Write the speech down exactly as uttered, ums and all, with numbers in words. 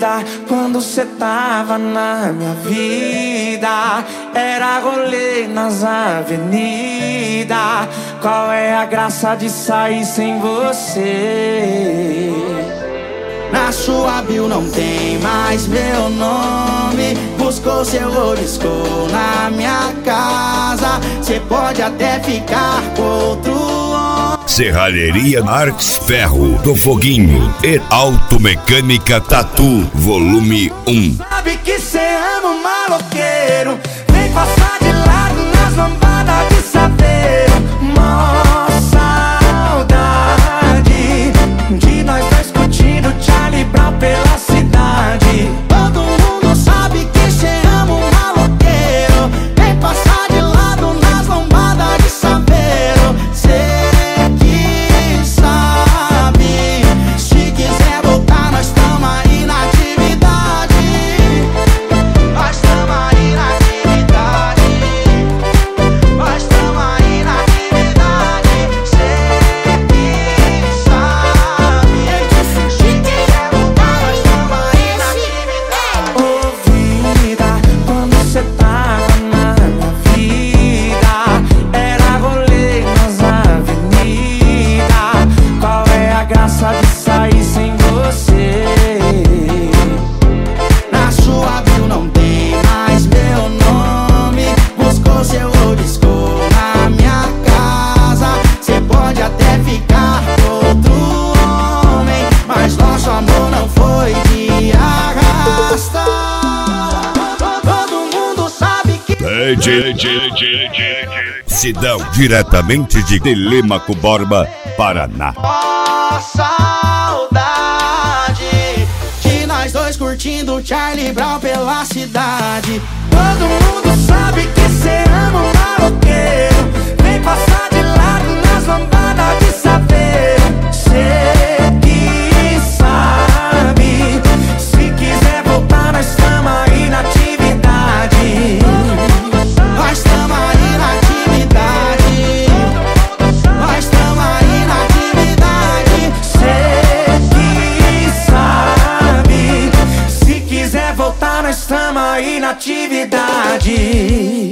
vida quando cê tava na minha vida. Era rolê nas avenidas. Qual é a graça de sair sem você? Na sua bio não tem mais meu nome. Buscou seu oliscou na minha casa. Cê pode até ficar com outro homem. Serralheria Marques Ferro do Foguinho e Automecânica Tatu, volume um. Sabe que cê ama um maloqueiro. Vem passar de lado nas lambadas de saveiro. Mó saudade de nós dois curtindo Charlie Brown pela cidade. Todo mundo sabe que cê ama um maloqueiro. Vem passar de lado nas lambadas de saveiro. Cê que sabe, se quiser voltar nós tamo aí na atividade. Nós tamo aí na atividade. Nós tamo aí na atividade. Cê que sabe, se quiser voltar nós tamo aí na atividade. Ô vida, quando cê tava na minha vida, era rolê nas avenidas. Qual é a graça de sair sem você? Na sua bio não tem mais meu nome. Buscou seu oliscou na minha casa. Cê pode até ficar com outro homem, mas nosso amor não foi de arrasta. Todo mundo sabe que Sidão, diretamente de Telêmaco Borba, Paraná. ó saudade de nós dois curtindo Charlie Brown pela cidade. Todo mundo sabe que cê ama um maloqueiro. Vem passar de lado nas lambadas de saveiro. Cê que sabe, se quiser voltar nós tamo aí na atividade. Nós tamo aí na atividade. Nós tamo aí na atividade. Cê que sabe, se quiser voltar nós tamo aí na atividade.